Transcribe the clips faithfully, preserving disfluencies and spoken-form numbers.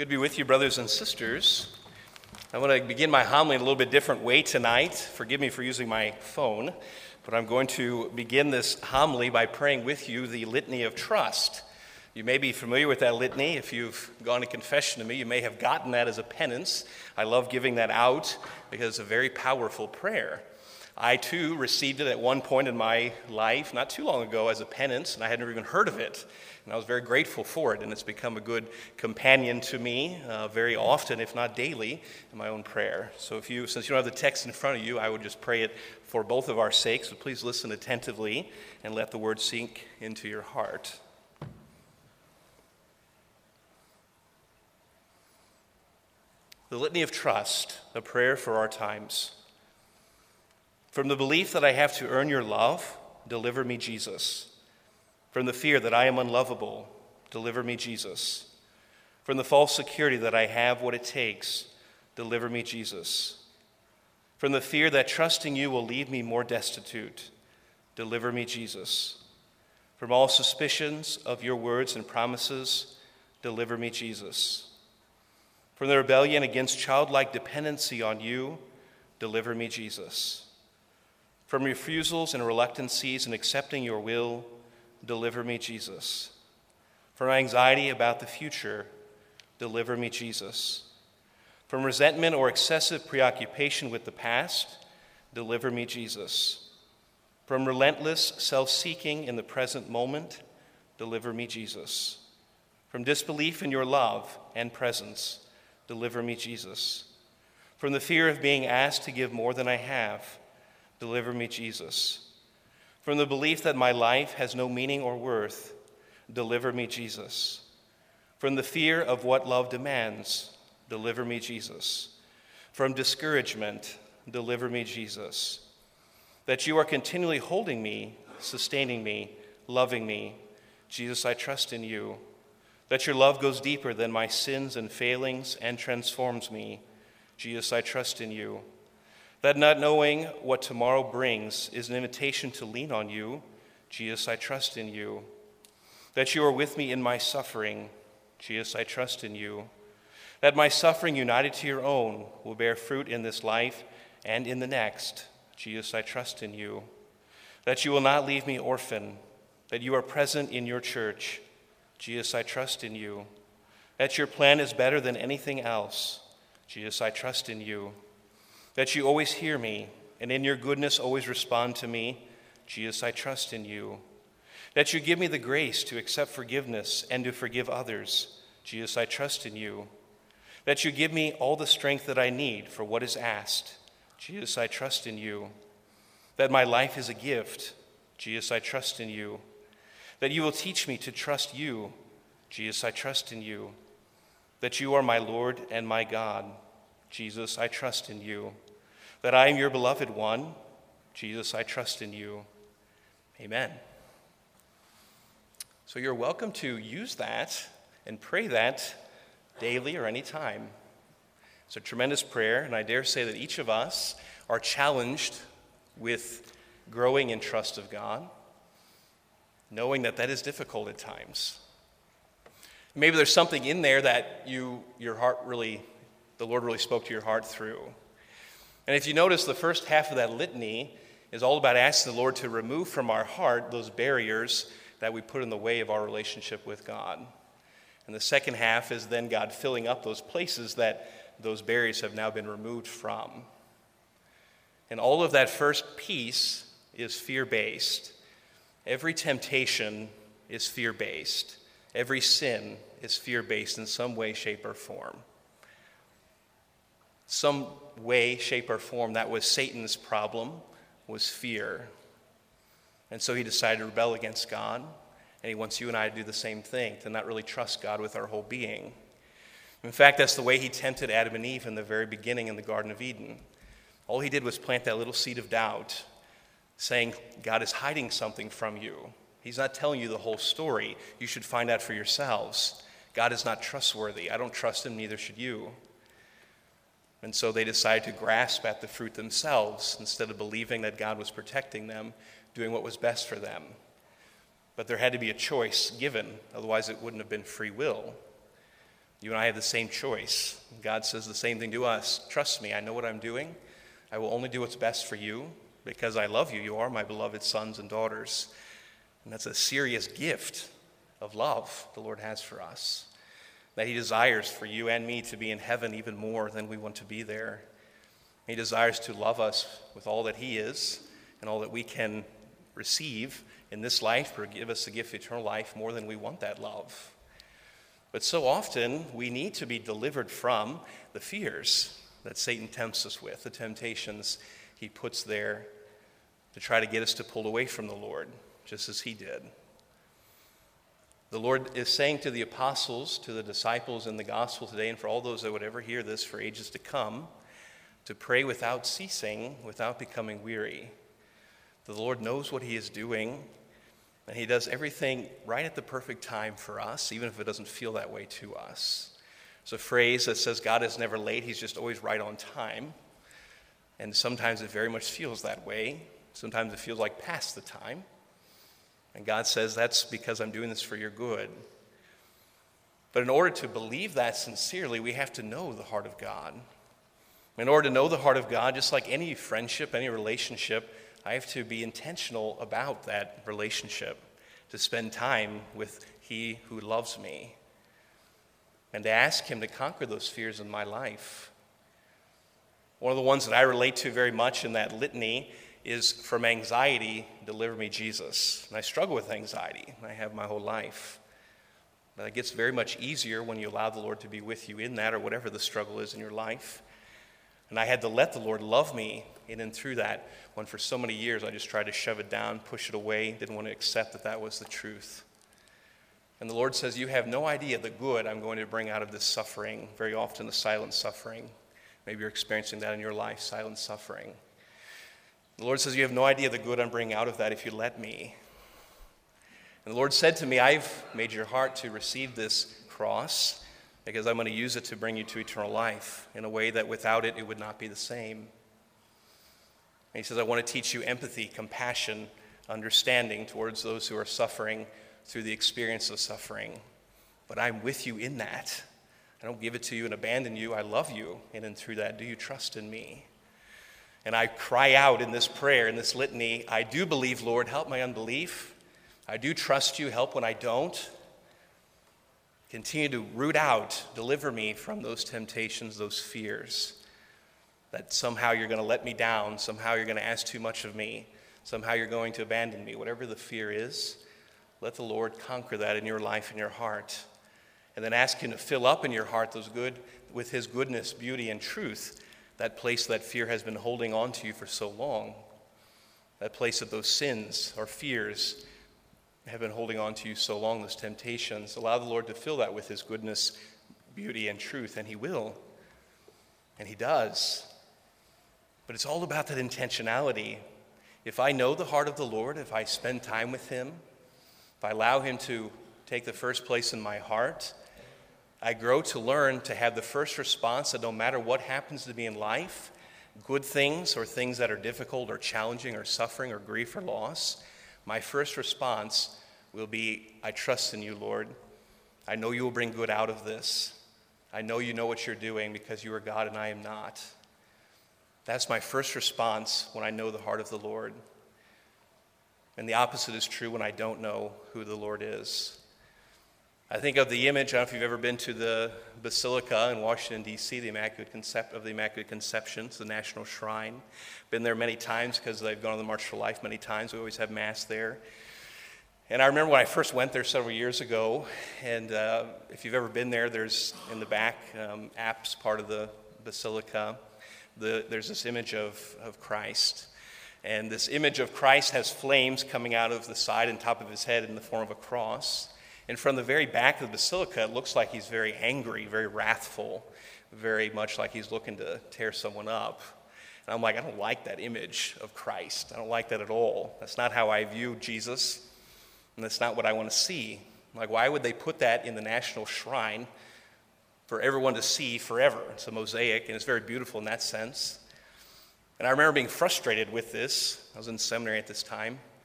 Good to be with you, brothers and sisters. I want to begin my homily in a little bit different way tonight. Forgive me for using my phone, but I'm going to begin this homily by praying with you the Litany of Trust. You may be familiar with that litany. If you've gone to confession to me, you may have gotten that as a penance. I love giving that out because it's a very powerful prayer. I, too, received it at one point in my life, not too long ago, as a penance, and I had never even heard of it. And I was very grateful for it, and it's become a good companion to me uh, very often, if not daily, in my own prayer. So if you, since you don't have the text in front of you, I would just pray it for both of our sakes, so please listen attentively and let the words sink into your heart. The Litany of Trust, a prayer for our times. From the belief that I have to earn your love, deliver me, Jesus. From the fear that I am unlovable, deliver me, Jesus. From the false security that I have what it takes, deliver me, Jesus. From the fear that trusting you will leave me more destitute, deliver me, Jesus. From all suspicions of your words and promises, deliver me, Jesus. From the rebellion against childlike dependency on you, deliver me, Jesus. From refusals and reluctancies in accepting your will, deliver me, Jesus. From anxiety about the future, deliver me, Jesus. From resentment or excessive preoccupation with the past, deliver me, Jesus. From relentless self-seeking in the present moment, deliver me, Jesus. From disbelief in your love and presence, deliver me, Jesus. From the fear of being asked to give more than I have, deliver me, Jesus. From the belief that my life has no meaning or worth, deliver me, Jesus. From the fear of what love demands, deliver me, Jesus. From discouragement, deliver me, Jesus. That you are continually holding me, sustaining me, loving me, Jesus, I trust in you. That your love goes deeper than my sins and failings and transforms me, Jesus, I trust in you. That not knowing what tomorrow brings is an invitation to lean on you. Jesus, I trust in you. That you are with me in my suffering. Jesus, I trust in you. That my suffering united to your own will bear fruit in this life and in the next. Jesus, I trust in you. That you will not leave me orphan. That you are present in your church. Jesus, I trust in you. That your plan is better than anything else. Jesus, I trust in you. That you always hear me, and in your goodness always respond to me. Jesus, I trust in you. That you give me the grace to accept forgiveness and to forgive others. Jesus, I trust in you. That you give me all the strength that I need for what is asked. Jesus, I trust in you. That my life is a gift. Jesus, I trust in you. That you will teach me to trust you. Jesus, I trust in you. That you are my Lord and my God. Jesus, I trust in you. That I am your beloved one. Jesus, I trust in you. Amen. So you're welcome to use that and pray that daily or any time. It's a tremendous prayer, and I dare say that each of us are challenged with growing in trust of God, knowing that that is difficult at times. Maybe there's something in there that you, your heart really the Lord really spoke to your heart through. And if you notice, the first half of that litany is all about asking the Lord to remove from our heart those barriers that we put in the way of our relationship with God. And the second half is then God filling up those places that those barriers have now been removed from. And all of that first piece is fear-based. Every temptation is fear-based. Every sin is fear-based in some way, shape, or form. Some way, shape, or form, that was Satan's problem, was fear. And so he decided to rebel against God, and he wants you and I to do the same thing, to not really trust God with our whole being. In fact, that's the way he tempted Adam and Eve in the very beginning in the Garden of Eden. All he did was plant that little seed of doubt, saying, God is hiding something from you. He's not telling you the whole story. You should find out for yourselves. God is not trustworthy. I don't trust him, neither should you. And so they decided to grasp at the fruit themselves instead of believing that God was protecting them, doing what was best for them. But there had to be a choice given, otherwise it wouldn't have been free will. You and I have the same choice. God says the same thing to us. Trust me, I know what I'm doing. I will only do what's best for you because I love you. You are my beloved sons and daughters. And that's a serious gift of love the Lord has for us, that he desires for you and me to be in heaven even more than we want to be there. He desires to love us with all that he is and all that we can receive in this life, or give us the gift of eternal life more than we want that love. But so often we need to be delivered from the fears that Satan tempts us with, the temptations he puts there to try to get us to pull away from the Lord, just as he did. The Lord is saying to the apostles, to the disciples in the gospel today, and for all those that would ever hear this for ages to come, to pray without ceasing, without becoming weary. The Lord knows what he is doing, and he does everything right at the perfect time for us, even if it doesn't feel that way to us. There's a phrase that says God is never late, he's just always right on time. And sometimes it very much feels that way. Sometimes it feels like past the time. And God says, that's because I'm doing this for your good. But in order to believe that sincerely, we have to know the heart of God. In order to know the heart of God, just like any friendship, any relationship, I have to be intentional about that relationship, to spend time with he who loves me, and to ask him to conquer those fears in my life. One of the ones that I relate to very much in that litany is, from anxiety, deliver me, Jesus. And I struggle with anxiety. I have my whole life. But it gets very much easier when you allow the Lord to be with you in that, or whatever the struggle is in your life. And I had to let the Lord love me in and through that, when for so many years I just tried to shove it down, push it away, didn't want to accept that that was the truth. And the Lord says, you have no idea the good I'm going to bring out of this suffering, very often the silent suffering. Maybe you're experiencing that in your life, silent suffering. The Lord says, you have no idea the good I'm bringing out of that if you let me. And the Lord said to me, I've made your heart to receive this cross because I'm going to use it to bring you to eternal life in a way that without it, it would not be the same. And he says, I want to teach you empathy, compassion, understanding towards those who are suffering through the experience of suffering. But I'm with you in that. I don't give it to you and abandon you. I love you. And then through that, do you trust in me? And I cry out in this prayer, in this litany, I do believe, Lord, help my unbelief. I do trust you, help when I don't. Continue to root out, deliver me from those temptations, those fears, that somehow you're going to let me down, somehow you're going to ask too much of me, somehow you're going to abandon me. Whatever the fear is, let the Lord conquer that in your life, in your heart. And then ask him to fill up in your heart those good, with his goodness, beauty, and truth, that place that fear has been holding on to you for so long, that place that those sins or fears have been holding on to you so long, those temptations. Allow the Lord to fill that with his goodness, beauty, and truth, and he will. And he does. But it's all about that intentionality. If I know the heart of the Lord, if I spend time with him, if I allow him to take the first place in my heart, I grow to learn to have the first response that no matter what happens to me in life, good things or things that are difficult or challenging or suffering or grief or loss, my first response will be, I trust in you, Lord. I know you will bring good out of this. I know you know what you're doing because you are God and I am not. That's my first response when I know the heart of the Lord. And the opposite is true when I don't know who the Lord is. I think of the image, I don't know if you've ever been to the Basilica in Washington, D C, the Immaculate Concep- of the Immaculate Conception, it's the National Shrine. Been there many times because I've gone on the March for Life many times. We always have Mass there. And I remember when I first went there several years ago, and uh, if you've ever been there, there's in the back, um, apse part of the Basilica, the, there's this image of, of Christ. And this image of Christ has flames coming out of the side and top of his head in the form of a cross. And from the very back of the basilica, it looks like he's very angry, very wrathful, very much like he's looking to tear someone up. And I'm like, I don't like that image of Christ. I don't like that at all. That's not how I view Jesus, and that's not what I want to see. I'm like, why would they put that in the National Shrine for everyone to see forever? It's a mosaic, and it's very beautiful in that sense. And I remember being frustrated with this. I was in seminary at this time.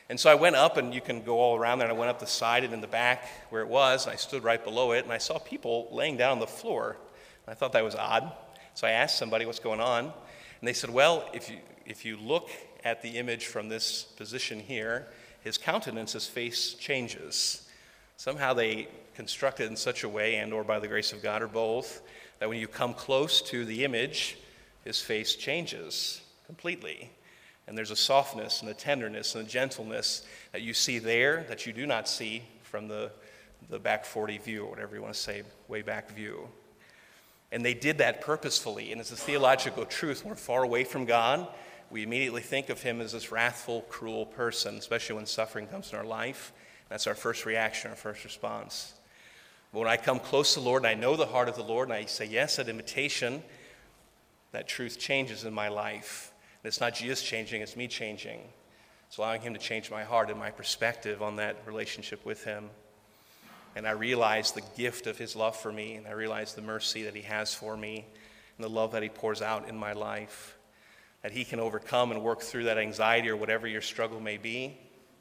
And so I went up, and you can go all around there, and I went up the side and in the back where it was, and I stood right below it, and I saw people laying down on the floor. And I thought that was odd. So I asked somebody what's going on, and they said, well, if you if you look at the image from this position here, his countenance, his face changes. Somehow they construct it in such a way, and or by the grace of God, or both, that when you come close to the image, his face changes completely. And there's a softness and a tenderness and a gentleness that you see there that you do not see from the, the back forty view, or whatever you want to say, way back view. And they did that purposefully, and it's a theological truth. When we're far away from God, we immediately think of him as this wrathful, cruel person, especially when suffering comes in our life. That's our first reaction, our first response. But when I come close to the Lord, and I know the heart of the Lord, and I say yes at invitation, that truth changes in my life. And it's not Jesus changing, it's me changing. It's allowing him to change my heart and my perspective on that relationship with him. And I realize the gift of his love for me, and I realize the mercy that he has for me, and the love that he pours out in my life, that he can overcome and work through that anxiety or whatever your struggle may be,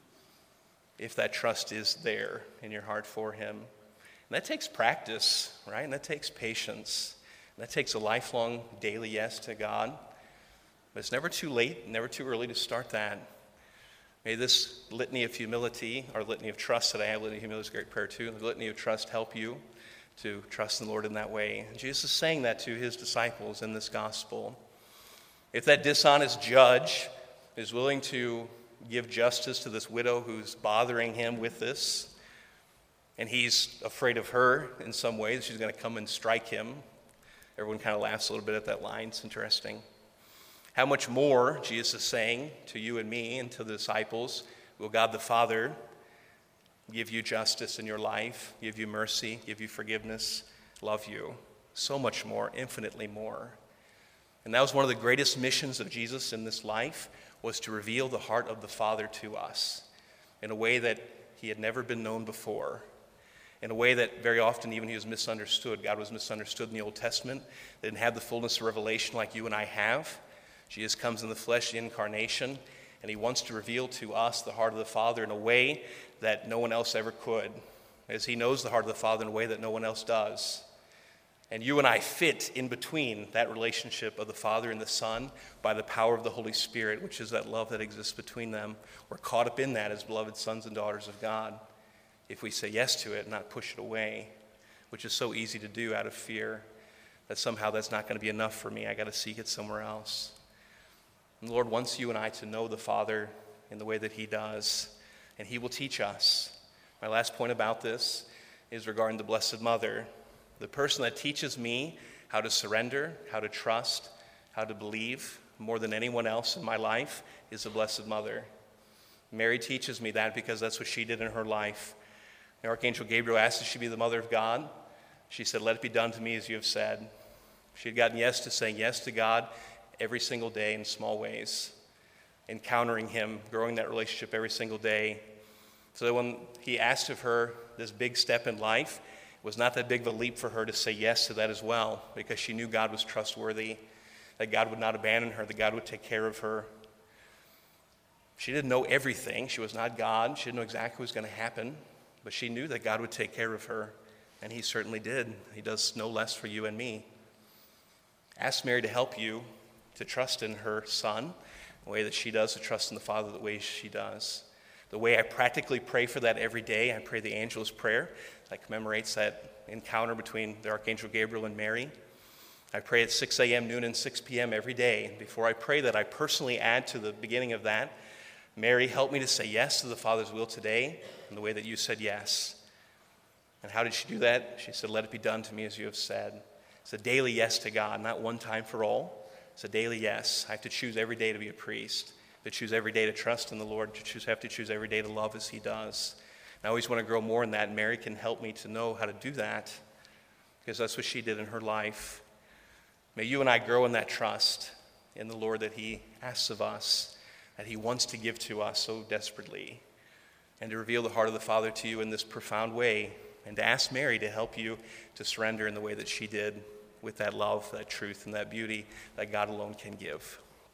if that trust is there in your heart for him. And that takes practice, right? And that takes patience. And that takes a lifelong daily yes to God. But it's never too late, never too early to start that. May this litany of humility, or litany of trust that I have, litany of humility is a great prayer too, the litany of trust help you to trust in the Lord in that way. And Jesus is saying that to his disciples in this gospel. If that dishonest judge is willing to give justice to this widow who's bothering him with this, and he's afraid of her in some ways, she's going to come and strike him. Everyone kind of laughs a little bit at that line. It's interesting. How much more, Jesus is saying to you and me and to the disciples, will God the Father give you justice in your life, give you mercy, give you forgiveness, love you? So much more, infinitely more. And that was one of the greatest missions of Jesus in this life, was to reveal the heart of the Father to us in a way that he had never been known before, in a way that very often even he was misunderstood. God was misunderstood in the Old Testament. They didn't have the fullness of revelation like you and I have. Jesus comes in the flesh, the incarnation, and he wants to reveal to us the heart of the Father in a way that no one else ever could, as he knows the heart of the Father in a way that no one else does. And you and I fit in between that relationship of the Father and the Son by the power of the Holy Spirit, which is that love that exists between them. We're caught up in that as beloved sons and daughters of God, if we say yes to it and not push it away, which is so easy to do out of fear that somehow that's not going to be enough for me. I got to seek it somewhere else. And the Lord wants you and I to know the Father in the way that he does, and he will teach us. My last point about this is regarding the Blessed Mother. The person that teaches me how to surrender, how to trust, how to believe more than anyone else in my life is the Blessed Mother. Mary teaches me that because that's what she did in her life. The Archangel Gabriel asked if she be the mother of God. She said, "Let it be done to me as you have said." She had gotten yes to saying yes to God every single day in small ways, encountering him, growing that relationship every single day. So that when he asked of her this big step in life, it was not that big of a leap for her to say yes to that as well, because she knew God was trustworthy, that God would not abandon her, that God would take care of her. She didn't know everything. She was not God. She didn't know exactly what was going to happen, but she knew that God would take care of her, and he certainly did. He does no less for you and me. Ask Mary to help you to trust in her Son the way that she does, to trust in the Father the way she does. The way I practically pray for that every day, I pray the Angelus Prayer that commemorates that encounter between the Archangel Gabriel and Mary. I pray at six a.m., noon, and six p.m. every day. Before I pray that, I personally add to the beginning of that, "Mary, help me to say yes to the Father's will today in the way that you said yes." And how did she do that? She said, "Let it be done to me as you have said." It's a daily yes to God, not one time for all. It's a daily yes. I have to choose every day to be a priest, to choose every day to trust in the Lord, to choose, have to choose every day to love as he does. And I always want to grow more in that, and Mary can help me to know how to do that, because that's what she did in her life. May you and I grow in that trust in the Lord that he asks of us, that he wants to give to us so desperately, and to reveal the heart of the Father to you in this profound way, and to ask Mary to help you to surrender in the way that she did, with that love, that truth, and that beauty that God alone can give.